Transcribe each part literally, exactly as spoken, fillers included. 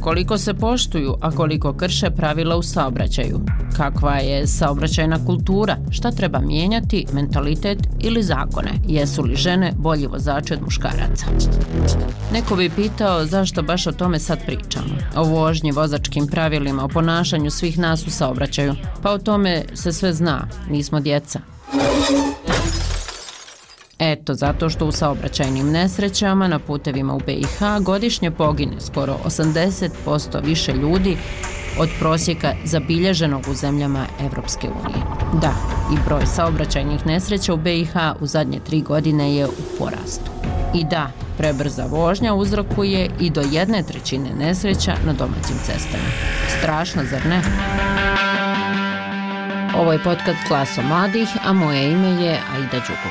koliko se poštuju, a koliko krše pravila u saobraćaju. Kakva je saobraćajna kultura, šta treba mijenjati, mentalitet ili zakone, jesu li žene bolji vozači od muškaraca. Neko bi pitao zašto baš o tome sad pričamo, o vožnji, vozačkim pravilima, o ponašanju svih nas u saobraćaju. Pa o tome se sve zna, nismo djeca. Eto, zato što u saobraćajnim nesrećama na putevima u B i H godišnje pogine skoro osamdeset posto više ljudi od prosjeka zabilježenog u zemljama Evropske unije. Da, i broj saobraćajnih nesreća u B i H u zadnje tri godine je u porastu. I da, prebrza vožnja uzrokuje i do jedne trećine nesreća na domaćim cestama. Strašno, zar ne? Ovo je podcast Glaso mladih, a moje ime je Aida Đugo.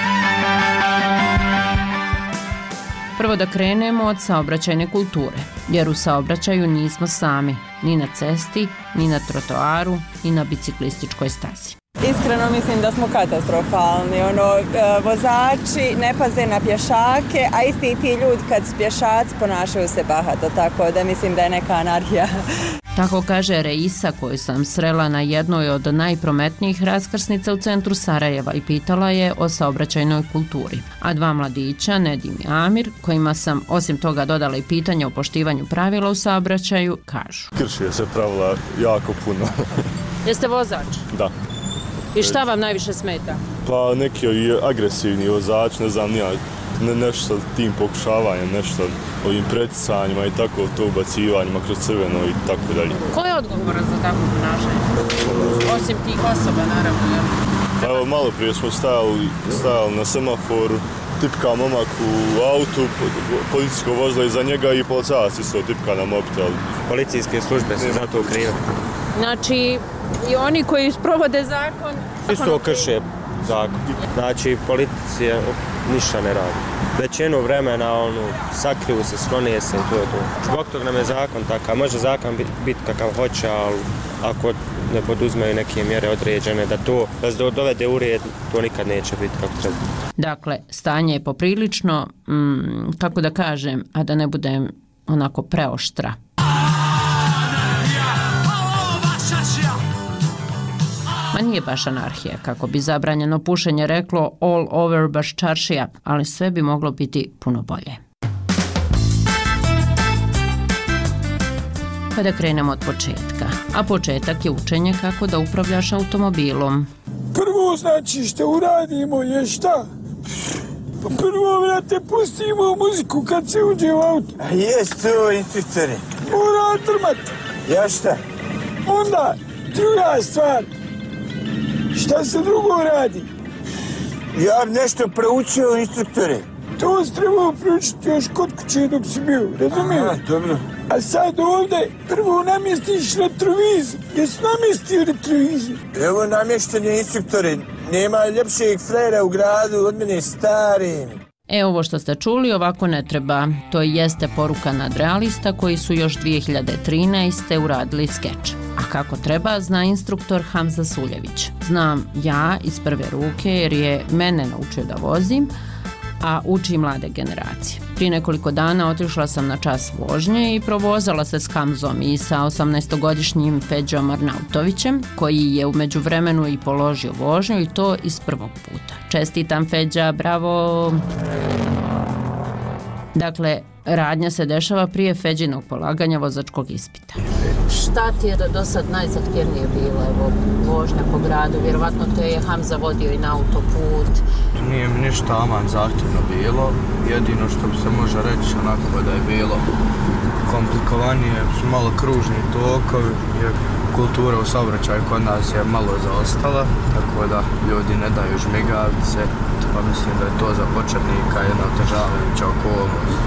Prvo da krenemo od saobraćajne kulture, jer u saobraćaju nismo sami, ni na cesti, ni na trotoaru, ni na biciklističkoj stazi. Iskreno mislim da smo katastrofalni, ono, vozači ne paze na pješake, a isti ti ljudi kad su pješaci ponašaju se bahato, tako da mislim da je neka anarhija. Tako kaže Reisa, koju sam srela na jednoj od najprometnijih raskrsnica u centru Sarajeva i pitala je o saobraćajnoj kulturi. A dva mladića, Nedim i Amir, kojima sam osim toga dodala i pitanje o poštivanju pravila u saobraćaju, kažu. Krši se pravila jako puno. Jeste vozač? Da. I šta vam najviše smeta? Pa neki agresivni vozač, ne znam, nija, ne, nešto tim pokušavanjem, nešto ovim preticanjima i tako to ubacivanjima kroz crveno i tako dalje. Ko je odgovoran za takvo ponašanje? Osim tih osoba, naravno, jel? Pa evo, malo prije smo stajali, stajali na semaforu, tipka momak u autu, policijsko vozilo iza njega i policajac isto tipka na mobitel. Policijske službe su za to krive. Znači, i oni koji sprovode zakon... Isto krše zakon. Znači, policija ništa ne radi. Većinu vremena ono, sakriju se, sklonije se i to je to. Zbog toga nam je zakon takav. Može zakon biti bit kakav hoće, ali ako ne poduzmeju neke mjere određene, da to da se dovede u red, to nikad neće biti kako treba. Dakle, stanje je poprilično, mm, kako da kažem, a da ne budem onako preoštra. Ma nije baš anarhija, kako bi zabranjeno pušenje reklo all over baš čaršija, ali sve bi moglo biti puno bolje. Pa da krenemo od početka. A početak je učenje kako da upravljaš automobilom. Prvo znači što uradimo je šta? Prvo, vrate, pustimo muziku kad se uđe u auto. A jes to, instruktore? Mora trmat. Ja šta? Onda, druga stvar. Šta se drugo radi? Ja bi nešto proučio, instruktore. To si trebao proučiti još kod kuće dok si bio, razumiješ? Aha, dobro. A sad ovdje prvo namjestiš retrovizor. Jesi namjestio retrovizor? Evo namještanje, instruktore. Nema ljepšeg frera u gradu od mene stari. E, ovo što ste čuli ovako ne treba. To jeste poruka nadrealista koji su još dvije hiljade trinaeste. uradili skeč. A kako treba, zna instruktor Hamza Suljević. Znam ja iz prve ruke jer je mene naučio da vozim, a uči mlade generacije. Prije nekoliko dana otišla sam na čas vožnje i provozala se s Hamzom i sa osamnaestogodišnjim Feđom Arnautovićem, koji je u međuvremenu i položio vožnju i to iz prvog puta. Čestitam, Feđa, bravo! Dakle, radnja se dešava prije Feđinog polaganja vozačkog ispita. Šta ti je do sad najzahtjevnije bilo, evo, vožnja po gradu? Vjerovatno te je Hamza vodio i na autoput. Nije mi ništa aman zahtjevno bilo. Jedino što bi se može reći onako da je bilo komplikovanije su malo kružni tokovi, jer kultura u saobraćaju kod nas je malo zaostala, tako da ljudi ne daju žmigavce, pa mislim da je to za početnika jedna otežavajuća okolnost.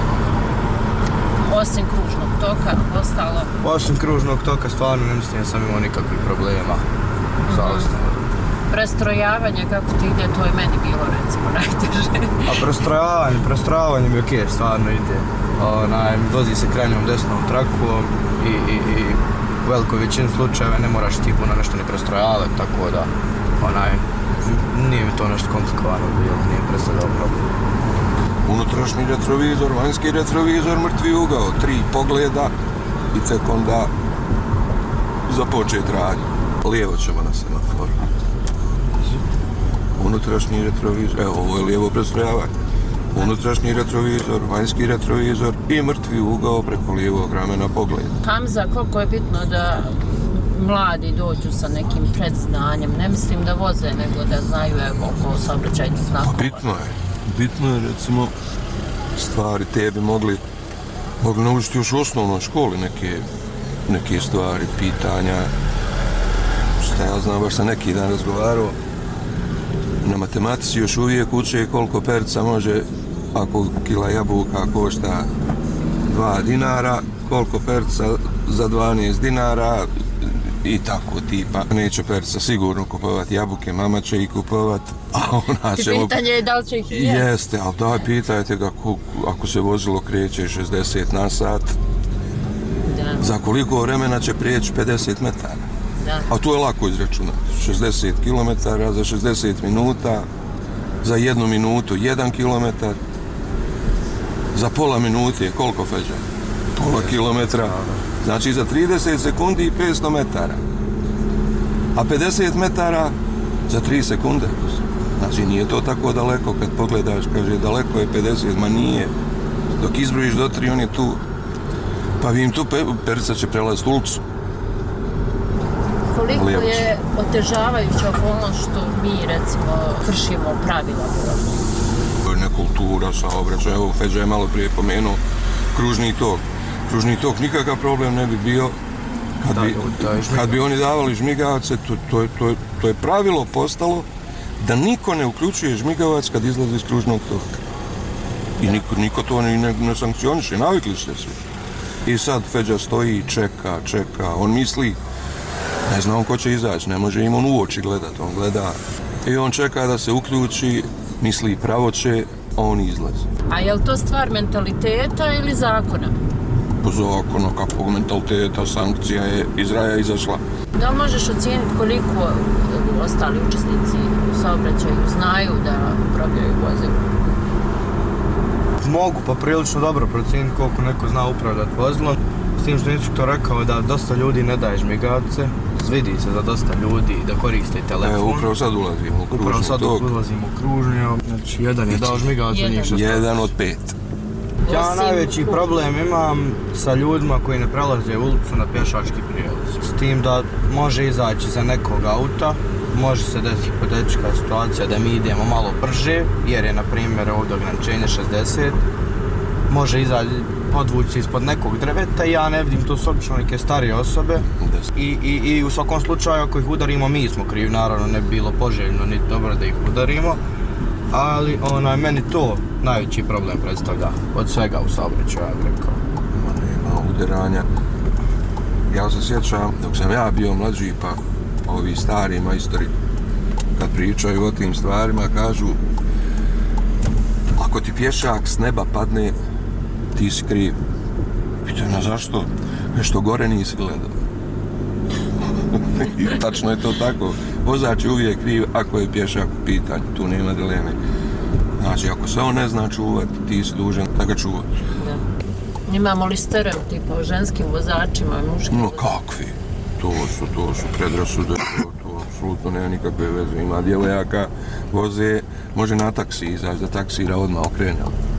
Osim kružnog toka, ostalo? Osim kružnog toka stvarno ne mislim da sam imao nikakvih problema sa ostalim. Prestrojavanje, kako ti ide, to je meni bilo recimo najteže. A prestrojavanje, prestrojavanje mi okej, stvarno ide. Onaj, vozi se krajnjom desnom trakom i, i, i u velikoj većini slučajeva ne moraš ti puno nešto ni prestrojavati, tako da onaj, nije mi to nešto komplikovano bilo, nije predstavljao problem. Unutrašnji retrovizor, vanjski retrovizor, mrtvi ugao, tri pogleda, i tek onda započeti radnju. Lijevo ćemo na semaforu. Unutrašnji retrovizor, evo ovo je lijevo prestrojavanje. Unutrašnji retrovizor, vanjski retrovizor i mrtvi ugao preko lijevog ramena pogleda. Hamza, koliko je bitno da mladi dođu sa nekim predznanjem, ne mislim da voze, nego da znaju evo oko saobraćajnih znakova. Bitno je, bitno je recimo stvari te bi mogli, mogli naučiti još u osnovnoj školi neke, neke stvari, pitanja. Šta ja znam, baš sam neki dan razgovarao, na matematici još uvijek uče koliko perca može, ako kila jabuka košta dva dinara, koliko perca za dvanaest dinara i tako tipa. Neće perca sigurno kupovati jabuke, mama će ih kupovati, a ona će... Pitanje je da li će ih i jesti. Jeste, ali daj pitajte ga ako se vozilo kreće šezdeset na sat, da. Za koliko vremena će prijeći pedeset metara. Da. A to je lako izračunati. šezdeset kilometara za šezdeset minuta, za jednu minutu jedan kilometar, za pola minute je koliko feđa? Pola kilometra. Znači za trideset sekundi i petsto metara. A pedeset metara za tri sekunde. Znači nije to tako daleko kad pogledaš, kaže daleko je pedeset, ma nije. Dok izbrojiš do tri, on je tu. Pa vi im tu perica će prelaziti ulicu. Koliko je otežavajuća okolnost što mi, recimo, kršimo pravila? Nekultura, saobraćaj, evo Feđa je malo prije pomenuo, kružni tok. Kružni tok nikakav problem ne bi bio kad bi, kad bi oni davali žmigavce, to, to, to, to je pravilo postalo da niko ne uključuje žmigavac kad izlazi iz kružnog toka. I niko, niko to ne, ne, ne sankcioniše, navikli se svi. I sad Feđa stoji i čeka, čeka, on misli, ne zna on ko će izaći, ne može im on u oči gledat, on gleda i on čeka da se uključi, misli pravo će, a on izlazi. A je li to stvar mentaliteta ili zakona? Po zakonu, kakvog mentaliteta, sankcija je iz raja izašla. Da li možeš ocijeniti koliko ostali učesnici u saobraćaju znaju da upravljaju vozilom? Mogu pa prilično dobro procijeniti koliko neko zna upravljati vozilom. S tim što je instruktor rekao da dosta ljudi ne daje žmigavce, vidi se za dosta ljudi da koriste telefon. E, upravo sad ulazimo u kružni Upravo sad tok. ulazimo u kružnji, znači jedan je dao žmigavce, njih šest. Jedan od pet. Ja najveći problem imam sa ljudima koji ne prelaze ulicu na pješački prijelaz. S tim da može izaći za nekog auta, može se desiti hipotetička situacija da mi idemo malo brže, jer je na primjer ovdje ograničenje šezdeset. Može izaći, podvući ispod nekog drveta i ja ne vidim, to su obično neke starije osobe. I, i, i u svakom slučaju ako ih udarimo mi smo krivi, naravno ne bi bilo poželjno niti dobro da ih udarimo. Ali onaj, meni to najveći problem predstavlja od svega u saobraćaju, ja bih rekao. Nema udaranja. Ja se sjećam, dok sam ja bio mlađi, pa ovi stari majstori, kad pričaju o tim stvarima, kažu ako ti pješak s neba padne, ti si kriv. Pitaju na zašto? Nešto gore nisi gledao. I tačno je to tako. Vozač je uvijek kriv ako je pješak u pitanju, tu nema dileme. Znači, ako se on ne zna čuvati, ti si dužan da ga čuvaš. Da. Imamo li stereotipa o ženskim vozačima i muškim? No, kakvi? To su, to su predrasude, to, to apsolutno nema nikakve veze. Ima djevojaka, voze, može na taksi izaći, da taksira odmah okrene.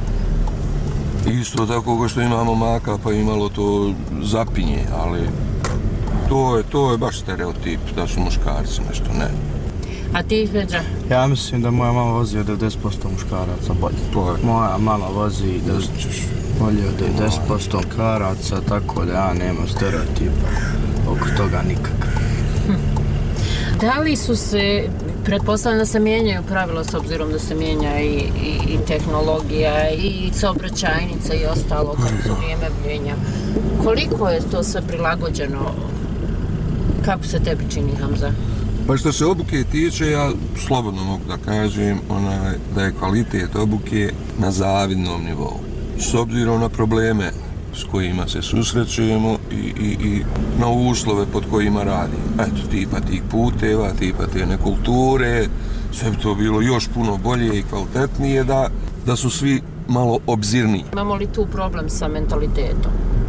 Isto tako kao što imamo maka, pa imalo to zapinje, ali to je, to je baš stereotip da su muškarci nešto, ne. A ti, Feđa? Ja mislim da moja mama vozi od devedeset posto muškaraca bolje. To je. Moja mama vozi bolje od devedeset posto muškaraca, tako da ja nemam stereotipa oko toga nikakav. Da li su se, pretpostavljam da se mijenjaju pravila s obzirom da se mijenja i, i, i tehnologija i saobraćajnica i ostalo kako se vrijeme mijenja. Koliko je to sve prilagođeno? Kako se tebi čini, Hamza? Pa što se obuke tiče, ja slobodno mogu da kažem onaj, da je kvalitet obuke na zavidnom nivou. S obzirom na probleme s kojima se susrećemo i, i, i na uslove pod kojima radimo. Eto, tipa tih puteva, tipa te nekulture, sve bi to bilo još puno bolje i kvalitetnije da, da su svi malo obzirniji. Imamo li tu problem sa mentalitetom?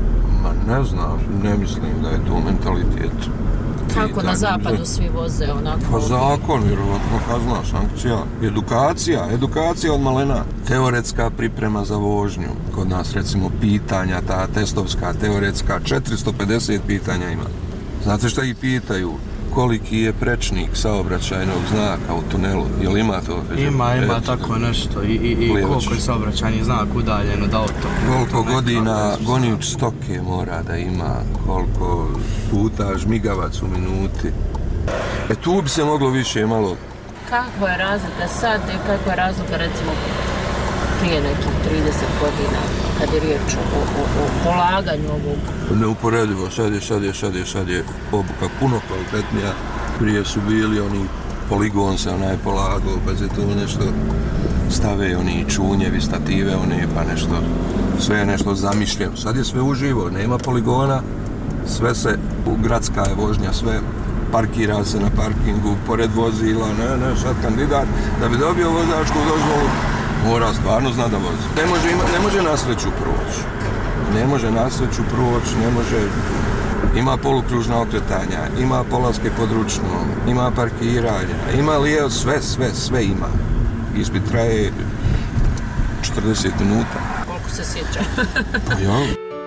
Ma ne znam, ne mislim da je to mentalitet. Kako na zapadu svi voze onako? Pa zakon, vjerovatno kazna, sankcija, edukacija, edukacija od malena. Teoretska priprema za vožnju. Kod nas recimo pitanja, ta testovska, teoretska, četiristo pedeset pitanja ima. Znate šta ih pitaju? Koliki je prečnik saobraćajnog znaka u tunelu? Jel ima to? Ima, ima Eto, tako nešto. I, i, i koliko je saobraćajni znak udaljen od auto. Koliko godina gonič stoke mora da ima, koliko puta žmigavac u minuti. E tu bi se moglo više malo... Kakva je razlika sad i kakva je razlika recimo prije nekih trideset godina kad je riječ o, o, o polaganju ovog? Neuporedivo, sad je, sad je, sad je, sad je obuka puno kvalitetnija. Prije su bili oni poligon se onaj polagao, pa se to nešto stave oni čunjevi, stative, one pa nešto, sve je nešto zamišljeno. Sad je sve uživo, nema poligona, sve se, gradska je vožnja, sve parkira se na parkingu, pored vozila, ne, ne, sad kandidat, da bi dobio vozačku dozvolu, mora stvarno zna da vozi. Ne može, ima, ne može na sreću proći. Ne može na sreću proći, ne može... Ima polukružna okretanja, ima polaske pod ručnom, ima parkiranja, ima lijevo, sve, sve, sve ima. Ispit traje četrdeset minuta. Koliko se sjeća? Ja.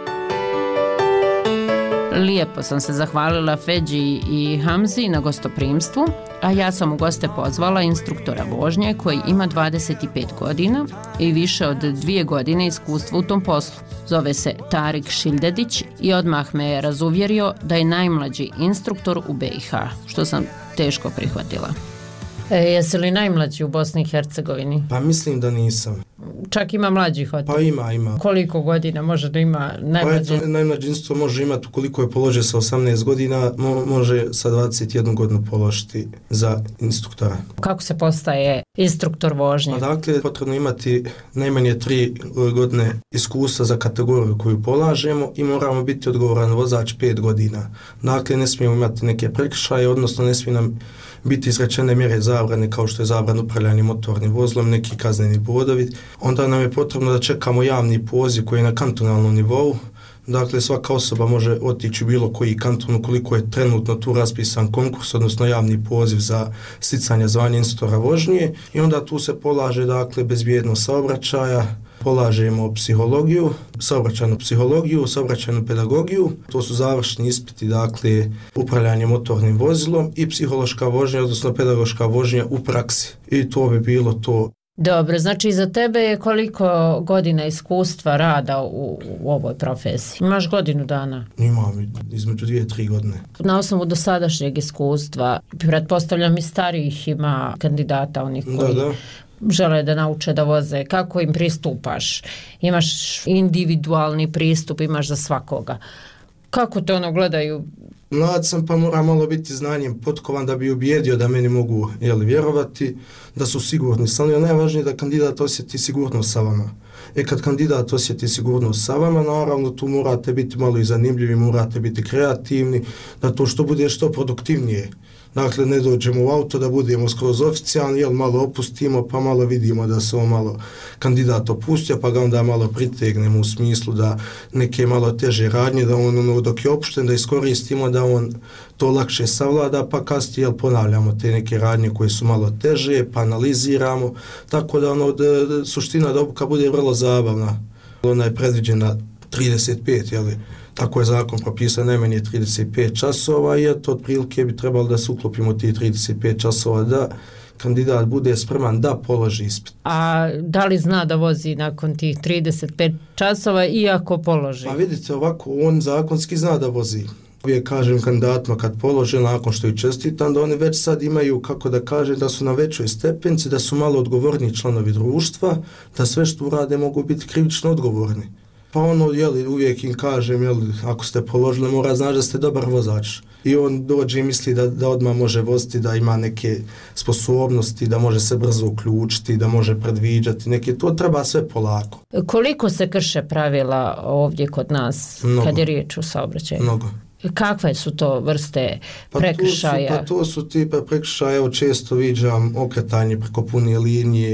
Lijepo sam se zahvalila Feđi i Hamzi na gostoprimstvu, a ja sam u goste pozvala instruktora vožnje koji ima dvadeset pet godina i više od dvije godine iskustva u tom poslu. Zove se Tarik Šildedić i odmah me je razuvjerio da je najmlađi instruktor u B i H, što sam teško prihvatila. E, jesi li najmlađi u Bosni i Hercegovini? Pa mislim da nisam. Čak ima mlađih od... Pa ima, ima. Koliko godina može da ima najmlađi? Pa eto, najmlađi instruktor može imati, koliko je položio sa osamnaest godina, mo- može sa dvadeset jednu godinu položiti za instruktora. Kako se postaje instruktor vožnje? Pa dakle, potrebno imati najmanje tri godine iskustva za kategoriju koju polažemo i moramo biti odgovoran vozač pet godina. Dakle, ne smijemo imati neke prekršaje, odnosno ne smije nam biti izrečene mjere zabrane kao što je zabran upravljanje motornim vozilom, neki kazneni bodovi. Onda nam je potrebno da čekamo javni poziv koji je na kantonalnom nivou. Dakle, svaka osoba može otići u bilo koji kanton ukoliko je trenutno tu raspisan konkurs, odnosno javni poziv za sticanje zvanja instruktora vožnje i onda tu se polaže, dakle, bezbjednost saobraćaja, polažemo psihologiju, saobraćajnu psihologiju, saobraćajnu pedagogiju, to su završni ispiti, dakle, upravljanje motornim vozilom i psihološka vožnja, odnosno pedagoška vožnja u praksi. I to bi bilo to. Dobro, znači za tebe je koliko godina iskustva rada u, u ovoj profesiji? Imaš godinu dana? Imam između dvije, tri godine. Na osnovu dosadašnjeg iskustva, pretpostavljam i starijih ima kandidata, onih koji da, da. žele da nauče da voze. Kako im pristupaš? Imaš individualni pristup, imaš za svakoga. Kako te ono gledaju? Mlad sam pa mora malo biti znanjem potkovan da bi ubijedio da meni mogu jeli, vjerovati, da su sigurni. Samo je najvažnije da kandidat osjeti sigurnost sa vama. E kad kandidat osjeti sigurnost sa vama, naravno tu morate biti malo i zanimljivi, morate biti kreativni, da to što bude što produktivnije. Dakle, ne dođemo u auto da budemo skroz oficijalni, jel malo opustimo, pa malo vidimo da se on malo kandidat opustio, pa ga onda malo pritegnemo u smislu da neke malo teže radnje, da on ono, dok je opušten, da iskoristimo, da on to lakše savlada, pa kasnije jel, ponavljamo te neke radnje koje su malo teže, pa analiziramo, tako da ono, da, da, suština da obuka bude vrlo zabavna. Ona je predviđena trideset pet, jel, tako je zakon propisan najmanje trideset pet časova i eto otprilike bi trebalo da se uklopimo ti trideset pet časova da kandidat bude spreman da položi ispit. A da li zna da vozi nakon tih trideset pet časova iako položi? Pa vidite ovako, on zakonski zna da vozi. Uvijek kažem kandidatima kad polože nakon što je čestitan da oni već sad imaju, kako da kažem, da su na većoj stepenci, da su malo odgovorniji članovi društva, da sve što urade mogu biti krivično odgovorni. Pa ono, jeli, uvijek im kažem, jeli, ako ste položili, mora znaš da ste dobar vozač. I on dođe i misli da, da odmah može voziti, da ima neke sposobnosti, da može se brzo uključiti, da može predviđati neke, to treba sve polako. Koliko se krše pravila ovdje kod nas, mnogo, kad je riječ o saobraćaju? Mnogo. Kakve su to vrste prekršaja? Pa to su, pa to su tipa prekršaja, evo često viđam okretanje preko pune linije,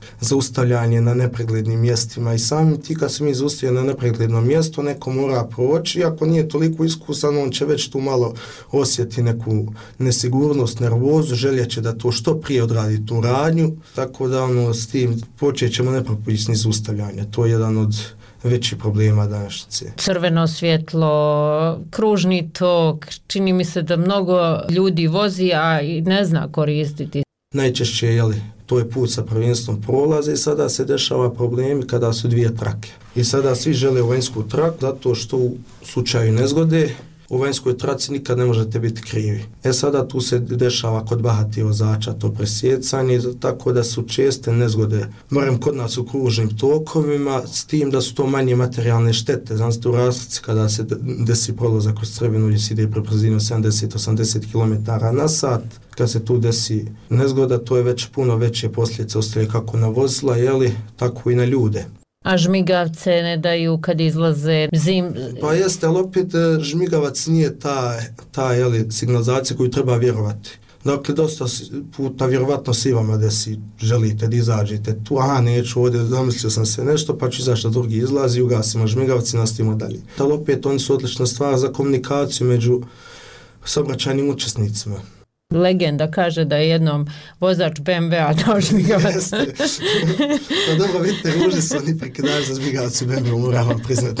zaustavljanje na nepreglednim mjestima i samim ti kad se mi zaustavljamo na nepregledno mjesto, neko mora proći, ako nije toliko iskusan, on će već tu malo osjeti neku nesigurnost, nervozu, željeće da to što prije odradi tu radnju, tako da ono, s tim počet ćemo nepropisni zaustavljanja. To je jedan od veći problema današnjice. Crveno svjetlo, kružni tok, čini mi se da mnogo ljudi vozi, a i ne zna koristiti. Najčešće, jeli, to je put sa prvenstvom prolaze i sada se dešava problemi kada su dvije trake. I sada svi žele u vanjsku traku zato što u slučaju nezgode u vanjskoj traci nikad ne možete biti krivi. E sada tu se dešava kod bahatih vozača to presjecanje, tako da su česte nezgode, barem kod nas u kružnim tokovima, s tim da su to manje materijalne štete. Znači u Raslici kada se desi prolazak kroz crvenu gdje se ide pre brzinu sedamdeset do osamdeset kilometara na sat, kad se tu desi nezgoda, to je već puno veće posljedice ostaje kako na vozila, jeli, tako i na ljude. A žmigavce ne daju kad izlaze zim... Pa jeste, ali opet žmigavac nije ta, ta jeli, signalizacija koju treba vjerovati. Dakle, dosta puta vjerovatno si vama da si želite da izađete tu, aha, neću ovdje, zamislio sam se nešto, pa ću izaći da drugi izlazi, ugasimo žmigavac i nastavimo dalje. Ali opet oni su odlična stvar za komunikaciju među saobraćajnim učesnicima. Legenda kaže da je jednom vozač be em ve-a dao žmigavac. Pa dobro, vidite, ruži su oni prekidaš za žmigavac u be em ve-u, moram vam priznati.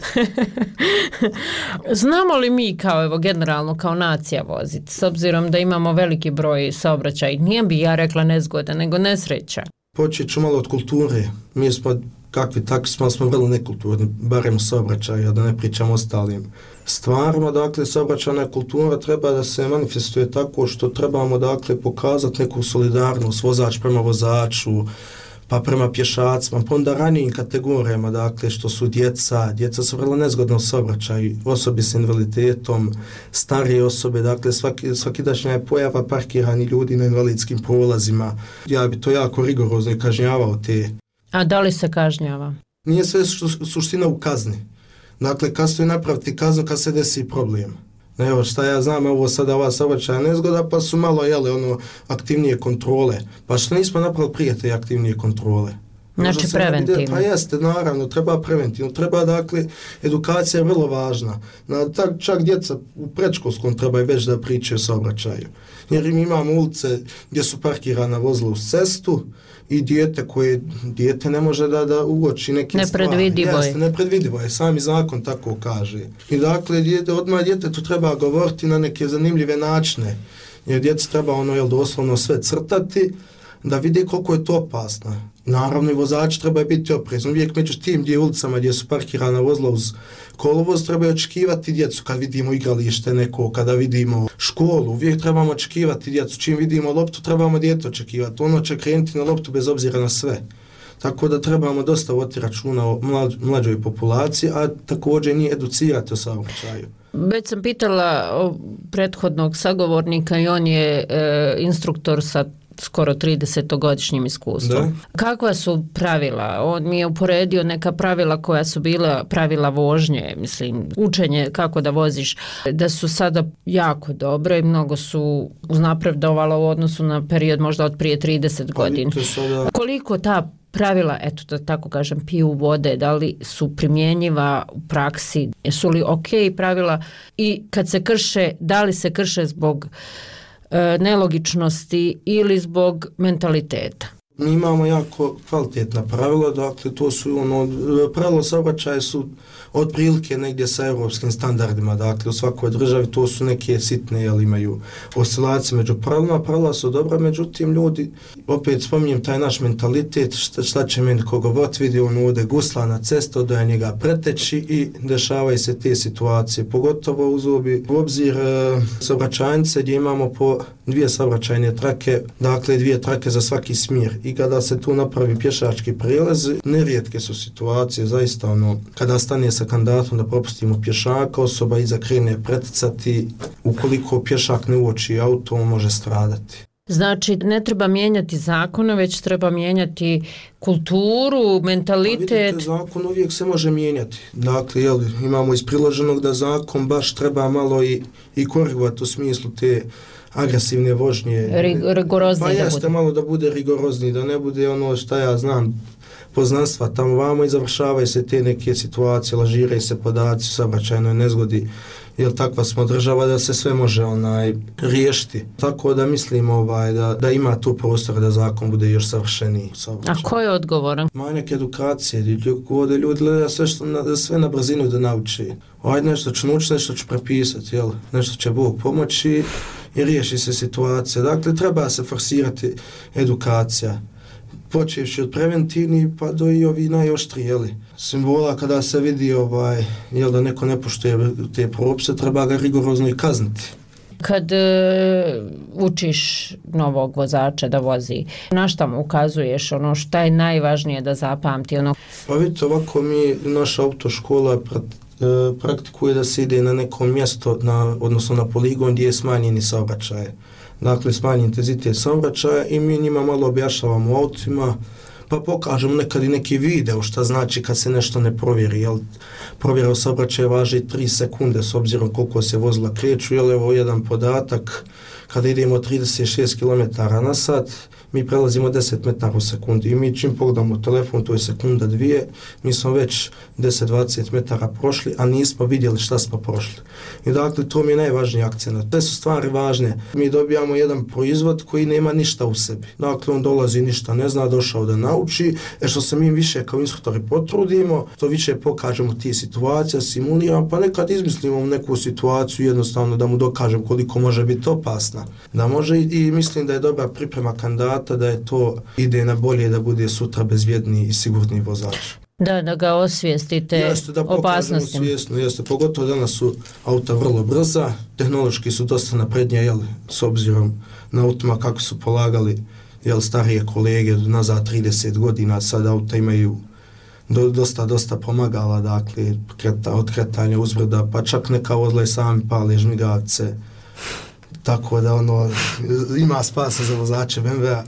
Znamo li mi kao, evo, generalno kao nacija voziti, s obzirom da imamo veliki broj saobraćaja, nije bi ja rekla nezgoda, nego nesreća? Počet ću malo od kulture. Mi smo kakvi takvi smo, smo vrlo nekulturni, barem u saobraćaju, da ne pričam ostalim stvarima. Dakle, saobraćajna kultura treba da se manifestuje tako što trebamo, dakle, pokazati neku solidarnost, vozač prema vozaču, pa prema pješacima, pa onda ranijim kategorijama, dakle, što su djeca, djeca su vrlo nezgodno u saobraćaju, osobe s invaliditetom, starije osobe, dakle, svaki, svakidašnja je pojava parkirani ljudi na invalidskim prolazima. Ja bi to jako rigorozno i kažnjavao te. A da li se kažnjava? Nije sve suština u kazni. Dakle, kad stoji napraviti kaznu kad se desi problem. Evo šta ja znam, ovo sada ova saobraćajna nezgoda, pa su malo, jele, ono, aktivnije kontrole. Pa što nismo napravili prije te aktivnije kontrole? Znači preventivno. Pa jeste, naravno, treba preventivno. Treba, dakle, edukacija je vrlo važna. Na, tak, čak djeca u predškolskom trebaju već da pričaju o saobraćaju. Jer mi imamo ulice gdje su parkirana vozila uz cestu i dijete koje, dijete ne može da, da uoči neke stvari. Nepredvidivo je. Jeste, nepredvidivo je, sami zakon tako kaže. I dakle, dijete, odmah djetetu treba govoriti na neke zanimljive načine. Jer djece treba ono, jel, doslovno sve crtati, da vidi koliko je to opasno. Naravno i vozači trebaju biti oprezni. Uvijek među tim gdje ulicama gdje su parkirana vozila uz kolovoz trebaju očekivati djecu kad vidimo igralište neko, kada vidimo školu, uvijek trebamo očekivati djecu. Čim vidimo loptu trebamo dijete očekivati. Ono će krenuti na loptu bez obzira na sve. Tako da trebamo dosta voditi računa o mlađ, mlađoj populaciji, a također njih educirati o saobraćaju. Već sam pitala o prethodnog sagovornika i on je e, instruktor sa skoro tridesetogodišnjim iskustvom. Da. Kakva su pravila? On mi je uporedio neka pravila koja su bila pravila vožnje, mislim, učenje kako da voziš, da su sada jako dobro i mnogo su uznapredovalo u odnosu na period možda od prije trideset godina. Sada... Koliko ta pravila, eto da tako kažem, piju vode, da li su primjenjiva u praksi, su li ok pravila i kad se krše, da li se krše zbog nelogičnosti ili zbog mentaliteta? Mi imamo jako kvalitetna pravila, dakle to su ono, pravila saobraćaja su otprilike negdje sa europskim standardima, dakle u svakoj državi to su neke sitne, jel imaju oscilacije među pravilima, pravila su dobra, međutim ljudi, opet spominjem taj naš mentalitet, šta, šta će meni koga vod vidi, on ovdje gusla na cestu, da je njega preteći i dešavaju se te situacije, pogotovo uz obi, u obzir e, saobraćajnice gdje imamo po dvije saobraćajne trake, dakle dvije trake za svaki smjer. I kada se tu napravi pješački prijelaz, nerijetke su situacije, zaista ono, kada stane sa kandidatom da propustimo pješaka, osoba iza krene preticati, ukoliko pješak ne uoči auto, on može stradati. Znači, ne treba mijenjati zakone, već treba mijenjati kulturu, mentalitet. Pa vidite, zakon uvijek se može mijenjati. Dakle, jel, imamo iz priloženog da zakon baš treba malo i, i korigovati u smislu te agresivne vožnje. Rig- rigorozni pa da jeste bude. malo da bude rigorozni, da ne bude ono šta ja znam, poznanstva tamo vamo i završavaju se te neke situacije, lažiraju se podaci u saobraćajnoj nezgodi, jer takva smo država da se sve može onaj riješiti. Tako da mislim ovaj, da, da ima tu prostor da zakon bude još savršeniji. A ko je odgovoran? Manjak edukacije, ovdje ljudi gleda sve, što, na, sve na brzinu da nauči. Ajde nešto ću naučiti, nešto ću prepisati, jel? Nešto će Bog pomoći i riješi se situacija. Dakle, treba se forsirati edukacija. Počevši od preventivnih pa do i ovi najoštriji, jeli. Simbola kada se vidi ovaj, jel, da neko ne poštuje te propise, treba ga rigorozno i kazniti. Kad e, učiš novog vozača da vozi, na šta mu ukazuješ, ono šta je najvažnije da zapamti? Ono... Pa vidite, ovako mi, naša autoškola prat, e, praktikuje da se ide na neko mjesto, na, odnosno na poligon gdje je smanjeni saobraćaj. Dakle, smanji intenzitet saobraćaja i mi njima malo objašnjavamo autima, pa pokažemo nekad i neki video šta znači kad se nešto ne provjeri. Jel, provjera u saobraćaju važi tri sekunde s obzirom koliko se vozila kreću, jel evo jedan podatak, kada idemo trideset šest kilometara na sat, mi prelazimo deset metara u sekundi i mi čim pogledamo telefon, to je sekunda dvije, mi smo već deset do dvadeset metara prošli, a nismo vidjeli šta smo prošli. I dakle, to mi je najvažniji akcent. Te su stvari važne. Mi dobijamo jedan proizvod koji nema ništa u sebi. Dakle, on dolazi ništa, ne zna, došao da nauči, e što se mi više kao instruktori potrudimo, to više pokažemo ti situacija, simuliramo, pa nekad izmislimo neku situaciju jednostavno da mu dokažem koliko može biti opasna. Da može i, i mislim da je dobra priprema kandidata, da je to ide na bolje da bude sutra bezbjedniji i sigurniji vozač. Da, da ga osvijestite jeste, da opasnostima. Svjesno, jeste, pogotovo danas su auta vrlo brza, tehnološki su dosta naprednije, jel, s obzirom na autima kako su polagali, jel, starije kolege nazad trideset godina, sad auta imaju do, dosta, dosta pomagala, dakle, kreta, od kretanja uzbrda, pa čak neka vozila i sami pale žmigavce, tako da ono, ima spasa za vozače B M W-a.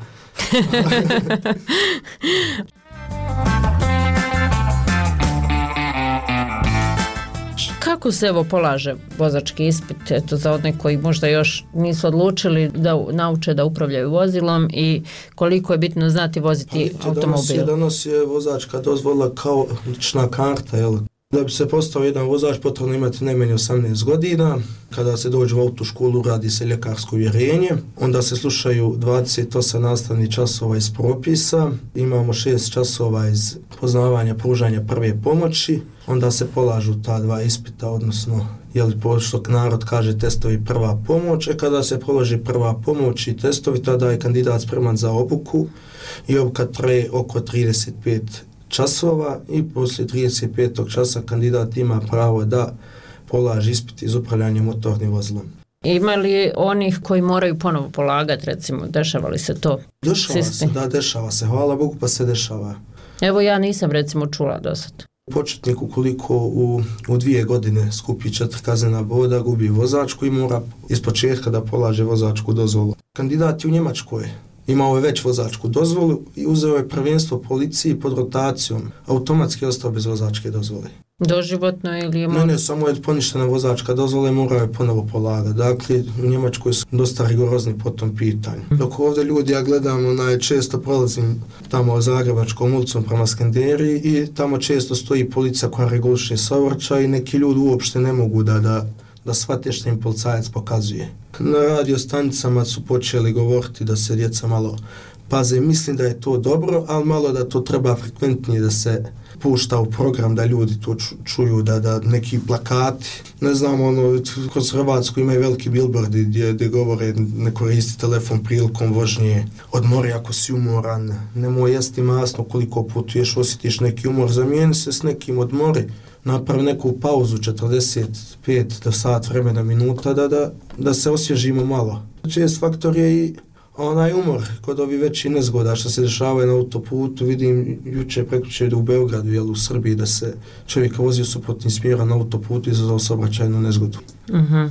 Kako se evo polaže vozački ispit, eto, za one koji možda još nisu odlučili da nauče da upravljaju vozilom i koliko je bitno znati voziti vidite, automobil? Danas je, danas je vozačka dozvola kao lična karta, jel? Da bi se postao jedan vozač potrebno imati najmanje osamnaest godina. Kada se dođe u autoškolu radi se ljekarsko uvjerenje, onda se slušaju dvadeset osam nastavnih časova iz propisa, imamo šest časova iz poznavanja pružanja prve pomoći, onda se polažu ta dva ispita, odnosno je li što narod kaže testovi prva pomoć, e kada se položi prva pomoć i testovi, tada je kandidat spreman za obuku i obuka traje oko trideset pet časova i poslije trideset petog časa kandidat ima pravo da polaži ispit iz upravljanja motornim vozilom. Ima li onih koji moraju ponovo polagati, recimo, dešava li se to? Dešava Sisti? se, da, dešava se, hvala Bogu pa se dešava. Evo ja nisam recimo čula do sad. Početnik ukoliko u, u dvije godine skupi četiri kaznena boda, gubi vozačku i mora iz početka da polaže vozačku dozvolu. Kandidat je u Njemačkoj. Imao je već vozačku dozvolu i uzeo je prvenstvo policiji pod rotacijom. Automatski je ostao bez vozačke dozvole. Doživotno ili je... Ne, ne, samo je poništena vozačka dozvola i morao je ponovo polagati. Dakle, u Njemačkoj su dosta rigorozni po tom pitanju. Dok ovdje ljudi, ja gledam, onaj, često prolazim tamo Zagrebačkom ulicom prema Skanderiji i tamo često stoji policija koja reguliše saobraćaj i neki ljudi uopšte ne mogu da, da, da shvate što im policajac pokazuje. Na radio stanicama su počeli govoriti da se djeca malo paze. Mislim da je to dobro, ali malo da to treba frekventnije da se pušta u program, da ljudi to čuju, da, da neki plakati, ne znam, ono, kroz Hrvatsku imaju veliki billboardi gdje, gdje govore ne koristi telefon prilikom vožnje, odmori ako si umoran, nemoj jesti masno koliko putuješ, osjetiš neki umor, zamijeni se s nekim, odmori, napravi neku pauzu četrdeset pet do sat vremena minuta da, da, da se osvježimo malo. Čest faktor je i onaj umor kod ovi veći nezgoda što se dešavaju na autoputu. Vidim juče prekjuče u Beogradu, jel, u Srbiji, da se čovjek vozio suprotnim smjerom na autoputu i izazvao saobraćajnu nezgodu. Uh-huh.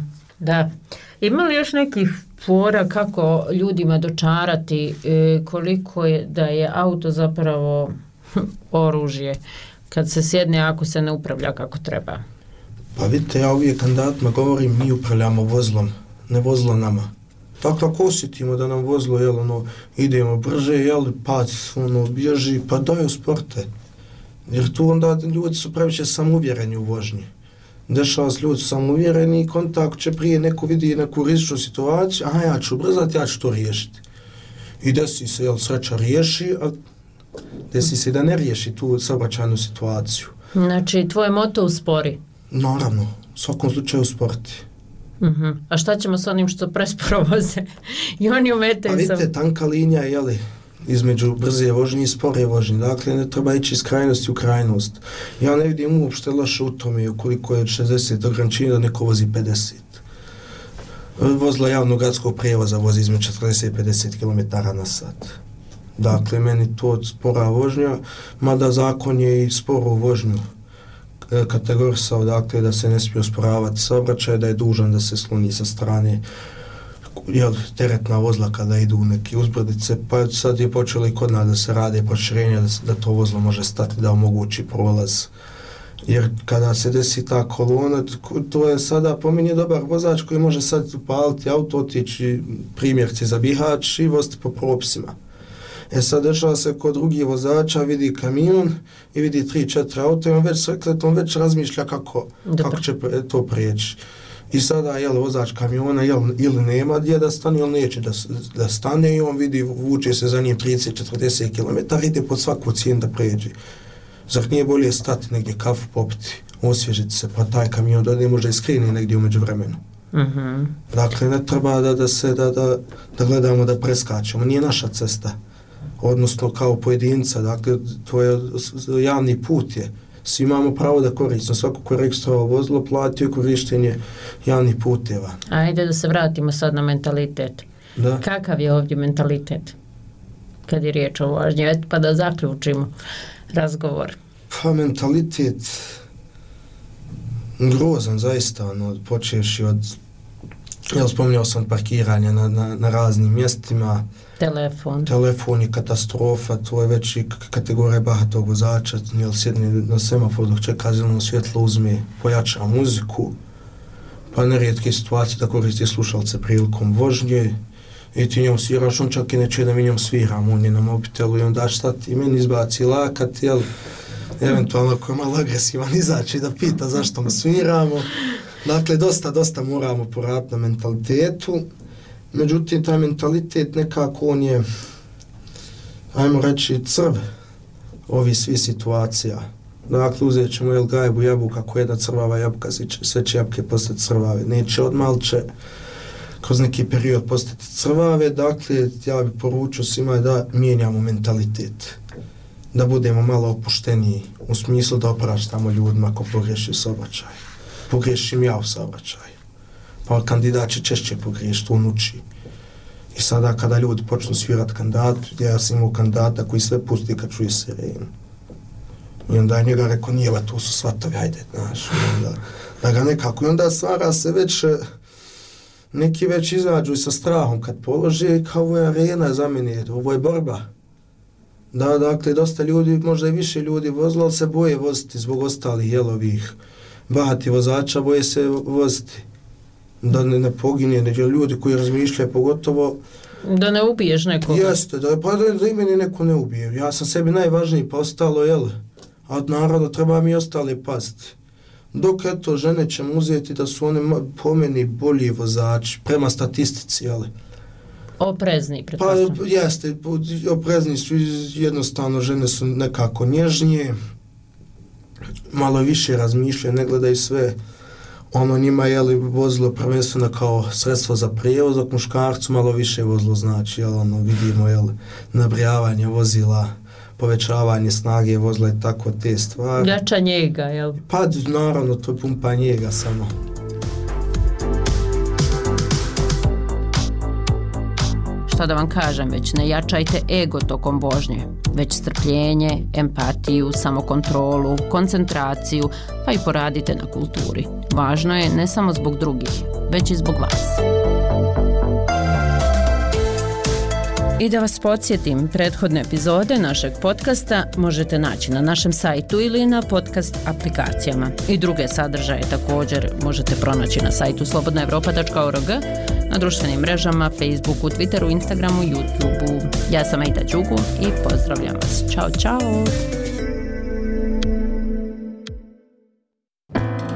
Da. Ima li još nekih fora kako ljudima dočarati e, koliko je da je auto zapravo oružje kad se sjedne ako se ne upravlja kako treba? Pa vidite, ja uvijek kandidatima govorim, mi upravljamo vozilom, ne vozilo nama. Dakle, ako osjetimo da nam vozilo, jel, ono, idemo brže, jel, pa, ono, bježi, pa daj usporte. Jer tu onda ljudi su previše samouvjereni u vožnji. Dešava se, ljudi su samouvjereni i kontakt će prije neko vidi neku rizičnu situaciju, aha, ja ću ubrzati, ja ću to riješiti. I desi se, jel, sreća riješi, a desi se da ne riješi tu saobraćajnu situaciju. Znači, tvoj moto uspori? Naravno, u svakom slučaju usporti. Uh-huh. A šta ćemo s onim što presporo voze? I oni umetaju. A vidite, sam... tanka linija, jeli, između brze vožnje i spore vožnje. Dakle, ne treba ići iz krajnosti u krajnost. Ja ne vidim uopšte loše u tome ukoliko je šezdeset ograničenja da neko vozi pedeset. Vozila javnog gradskog prijevoza vozi između četrdeset i pedeset kilometara na sat. Dakle, meni to spora vožnja, mada zakon je i sporu vožnju kategorisao, dakle, da se ne smije usporavati saobraćaj, da je dužan da se sloni sa strane, jel, teretna vozila kada idu u neke uzbrdice, pa sad je počelo i kod nas da se rade proširenja, da, da to vozilo može stati, da omogući prolaz. Jer kada se desi ta kolona, to je sada po meni dobar vozač koji može sad upaliti auto, otići primjerci za Bihać i voziti po propisima. E sad dešava se kod drugih vozača, vidi kamion i vidi tri, četiri auto i on već sreklet, on već razmišlja kako, kako će to prijeći. I sada, jel, vozač kamiona, jel, ili nema gdje da stane, ili neće da, da stane i on vidi, vuče se za njim trideset do četrdeset kilometara, ide pod svaku cijenu da pređe. Zar nije bolje stati negdje, kafu popiti, osvježiti se, pa taj kamion da ne može iskreni negdje umeđu vremenu. Uh-huh. Dakle, ne treba da, da se, da, da, da gledamo da preskačemo, nije naša cesta. Odnosno kao pojedinca, dakle, to je javni put je. Svi imamo pravo da koristimo, svako ko je registrovao vozilo, platio korištenje javnih puteva. Ajde da se vratimo sad na mentalitet. Da. Kakav je ovdje mentalitet kad je riječ o vožnji? Eto, pa da zaključimo razgovor. Pa mentalitet grozan, zaista, ono, počevši od, jel, spominjao sam parkiranje na, na, na raznim mjestima. Telefon. Telefon je katastrofa, to je već i kategorija bahatog vozača, jel, sjedni na semafor dok čeka zeleno svjetlo, uzme, pojača muziku, pa nerijetke situacije da koristi slušalce prilikom vožnje i ti njom sviraš, on čak i neće da mi njom sviram, on je na mobitelu i onda šta ti meni izbaci lakat, jel, eventualno ako je malo agresivan izaći da pita zašto mu sviramo. Dakle, dosta, dosta moramo poraditi na mentalitetu. Međutim, taj mentalitet nekako on je, ajmo reći, crv ovih svih situacija. Dakle, uzet ćemo, jel, gajbu jabuka, ako jedna crvava jabuka, sve će jabuke postati crvave. Neće odmah, ali će kroz neki period postati crvave. Dakle, ja bih poručio svima da mijenjamo mentalitet. Da budemo malo opušteniji, u smislu da opraštamo ljudima ako pogriješi saobraćaj. Pogriješim ja u saobraćaju. Pa kandidat će češće pogriješiti, on uči. I sada kada ljudi počnu svirati kandidatu, ja sam imao kandidata koji sve pusti kad čuje sirenu. I onda je njega rekao, nije, tu su svatovi, ajde, znaš. Onda, da ga nekako, i onda stvara se već, neki već izađu sa strahom kad polože, kao ovo je arena za mene, ovo je borba. Da, dakle, dosta ljudi, možda i više ljudi vozilo, ali se boje voziti zbog ostalih jelovih bahati vozača, boje se voziti. Da ne, ne pogine, neđe ljudi koji razmišljaju pogotovo... Da ne ubiješ nekoga. Jeste, da, pa da, da i meni neko ne ubije. Ja sam sebi najvažniji, pa ostalo, jel? A naravno treba mi ostali pasti. Dok eto, žene ćemo uzeti da su one po meni bolji vozači, prema statistici, jel? Oprezni, pretpostavljam. Pa jeste, oprezni su, jednostavno žene su nekako nježnije, malo više razmišljaju, ne gledaju sve. Ono njima je li vozilo prvenstveno kao sredstvo za prijevoz, dok muškarcu malo više vozilo znači, jel, ono, vidimo, jel, nabrijavanje vozila, povećavanje snage vozila i tako te stvari. Jača njega, jel? Pa naravno, to je pumpa njega samo. Šta da vam kažem, već ne jačajte ego tokom vožnje. već strpljenje, empatiju, samokontrolu, koncentraciju, pa i poradite na kulturi. Važno je ne samo zbog drugih, već i zbog vas. I da vas podsjetim, prethodne epizode našeg podcasta možete naći na našem sajtu ili na podcast aplikacijama. I druge sadržaje također možete pronaći na sajtu slobodna evropa tačka org, na društvenim mrežama, Facebooku, Twitteru, Instagramu, YouTubeu. Ja sam Ejda Đugu i pozdravljam vas. Ćao, čao!